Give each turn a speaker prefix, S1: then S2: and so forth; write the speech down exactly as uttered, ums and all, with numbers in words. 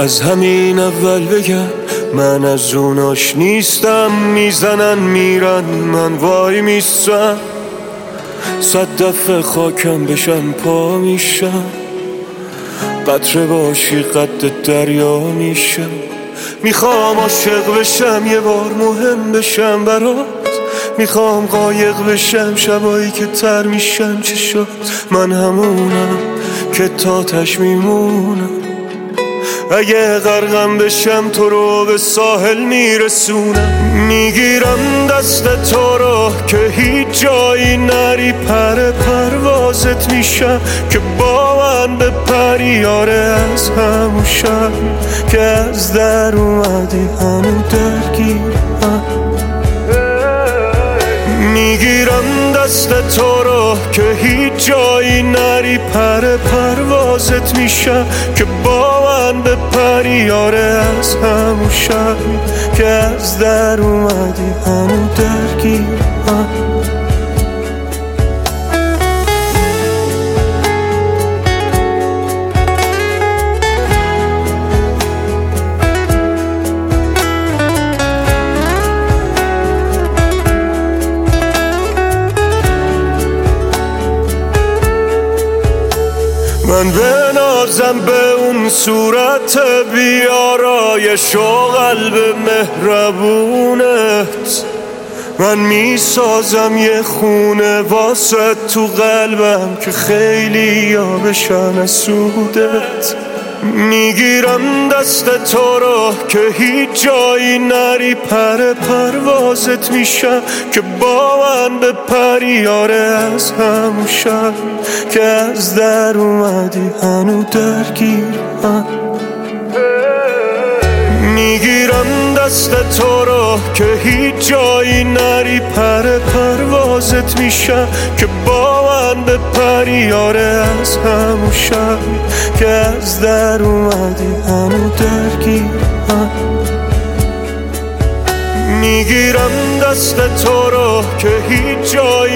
S1: از همین اول بگم من از اوناش نیستم. میزنن میرن من وای میستم، صد دفعه خاکم بشن پا میشم. قطره باشی قد دریا میشم. میخوام عاشق بشم یه بار مهم بشم برات. میخوام قایق بشم شبایی که تر میشن چشات. من همونم که تاتش میمونم. اگه غرقم بشم تو رو به ساحل میرسونم. میگیرم دست تو رو که هیچ جایی نری. پر پروازت میشم که با من به پری. آره از همون شب که از در اومدی هنو درگیرم. میگیرم دست تو رو که هیچ جایی نری. پر پروازت میشم که با من به پری. آره از همون شب که از در اومدی هنو درگیرم. من بنازم به اون صورت بیارایش و قلب مهربونت. من میسازم یه خونه واسه تو قلبم که خیلی یا بشن از سودت. میگیرم دست تو رو که هیچ جایی نری. پر پروازت میشم که با من به پری. آره از همون شب که از در اومدی هنو درگیرم. میگیرم دست تو رو که هیچ جایی نری. پر پروازت میشم که با من به پری. آره از همون شب که از در اومدی هنو درگیرم. میگیرم دست تو رو که هیچ جایی